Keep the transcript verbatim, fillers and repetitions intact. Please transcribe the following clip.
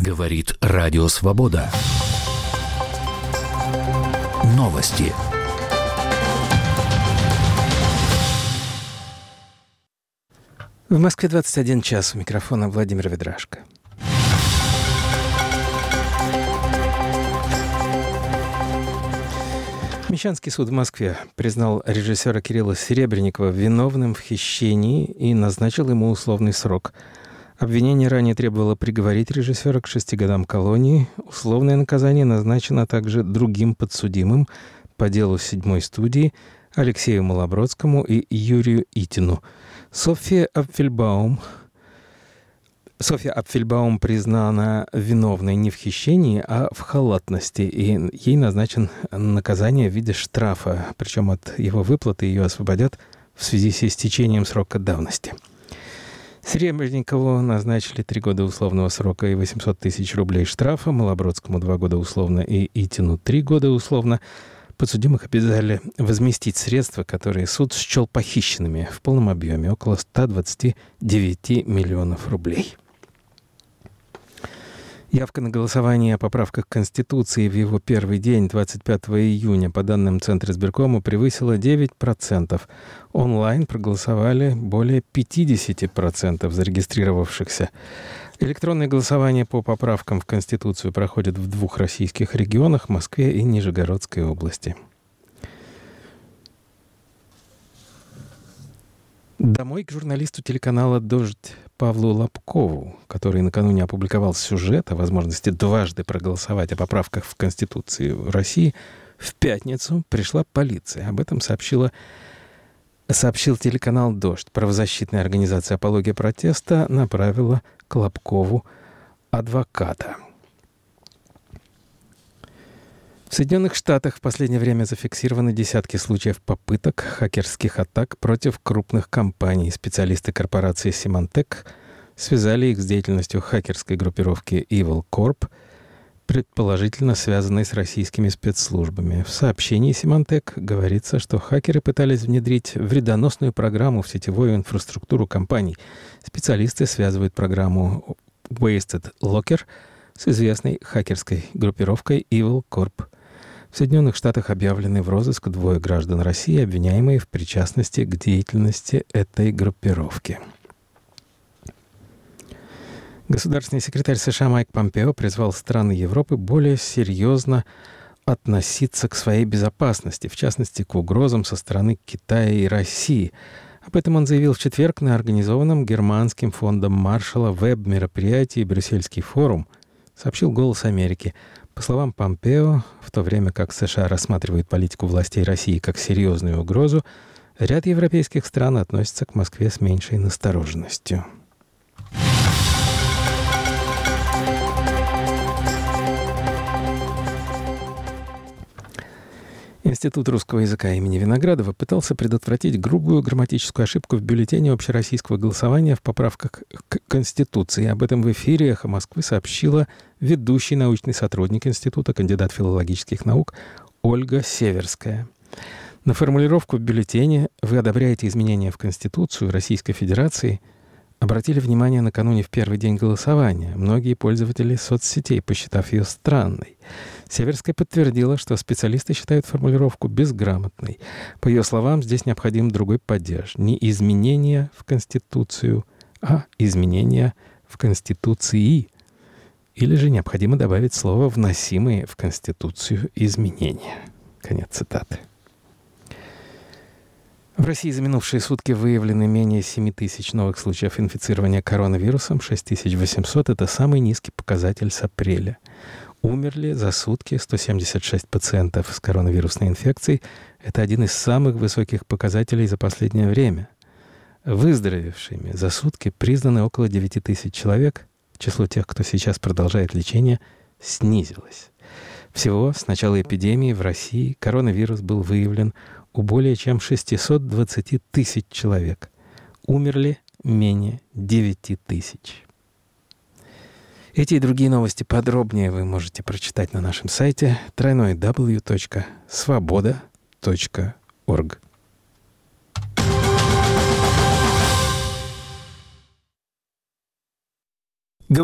Говорит Радио Свобода. Новости. В Москве двадцать один час. У микрофона Владимир Ведрашко. Мещанский суд в Москве признал режиссера Кирилла Серебренникова виновным в хищении и назначил ему условный срок. Обвинение ранее требовало приговорить режиссера к шести годам колонии. Условное наказание назначено также другим подсудимым по делу седьмой студии Алексею Малобродскому и Юрию Итину. Софья Апфельбаум, Софья Апфельбаум признана виновной не в хищении, а в халатности, и ей назначен наказание в виде штрафа, причем от его выплаты ее освободят в связи с истечением срока давности. Серебренникову назначили три года условного срока и восемьсот тысяч рублей штрафа, Малобродскому два года условно и Итину три года условно. Подсудимых обязали возместить средства, которые суд счел похищенными в полном объеме, около ста двадцати девяти миллионов рублей. Явка на голосование о поправках к Конституции в его первый день, двадцать пятого июня, по данным Центра избиркома, превысила девять процентов. Онлайн проголосовали более пятьдесят процентов зарегистрировавшихся. Электронное голосование по поправкам в Конституцию проходит в двух российских регионах – Москве и Нижегородской области. Домой к журналисту телеканала «Дождь» Павлу Лобкову, который накануне опубликовал сюжет о возможности дважды проголосовать о поправках в Конституцию России, в пятницу пришла полиция. Об этом сообщила, сообщил телеканал «Дождь». Правозащитная организация «Апология протеста» направила к Лобкову адвоката. В Соединенных Штатах в последнее время зафиксированы десятки случаев попыток хакерских атак против крупных компаний. Специалисты корпорации Symantec связали их с деятельностью хакерской группировки Evil Corp, предположительно связанной с российскими спецслужбами. В сообщении Symantec говорится, что хакеры пытались внедрить вредоносную программу в сетевую инфраструктуру компаний. Специалисты связывают программу Wasted Locker с известной хакерской группировкой Evil Corp. В Соединенных Штатах объявлены в розыск двое граждан России, обвиняемые в причастности к деятельности этой группировки. Государственный секретарь США Майк Помпео призвал страны Европы более серьезно относиться к своей безопасности, в частности, к угрозам со стороны Китая и России. Об этом он заявил в четверг на организованном германским фондом Маршалла веб-мероприятии «Брюссельский форум», сообщил «Голос Америки». По словам Помпео, в то время как США рассматривают политику властей России как серьезную угрозу, ряд европейских стран относятся к Москве с меньшей настороженностью. Институт русского языка имени Виноградова пытался предотвратить грубую грамматическую ошибку в бюллетене общероссийского голосования в поправках к Конституции. Об этом в эфире «Эхо Москвы» сообщила ведущий научный сотрудник института, кандидат филологических наук Ольга Северская. На формулировку в бюллетене «Вы одобряете изменения в Конституцию Российской Федерации» обратили внимание накануне в первый день голосования. Многие пользователи соцсетей, посчитав ее странной. Северская подтвердила, что специалисты считают формулировку безграмотной. По ее словам, здесь необходим другой падеж. Не изменения в Конституцию, а изменения в Конституции. Или же необходимо добавить слово «вносимые в Конституцию изменения». Конец цитаты. В России за минувшие сутки выявлены менее семи тысяч новых случаев инфицирования коронавирусом, шесть тысяч восемьсот. Это самый низкий показатель с апреля. Умерли за сутки сто семьдесят шесть пациентов с коронавирусной инфекцией. Это один из самых высоких показателей за последнее время. Выздоровевшими за сутки признаны около девяти тысяч человек. Число тех, кто сейчас продолжает лечение, снизилось. Всего с начала эпидемии в России коронавирус был выявлен у более чем шестисот двадцати тысяч человек. Умерли менее девяти тысяч. Эти и другие новости подробнее вы можете прочитать на нашем сайте дабл ю дабл ю дабл ю точка свобода точка орг.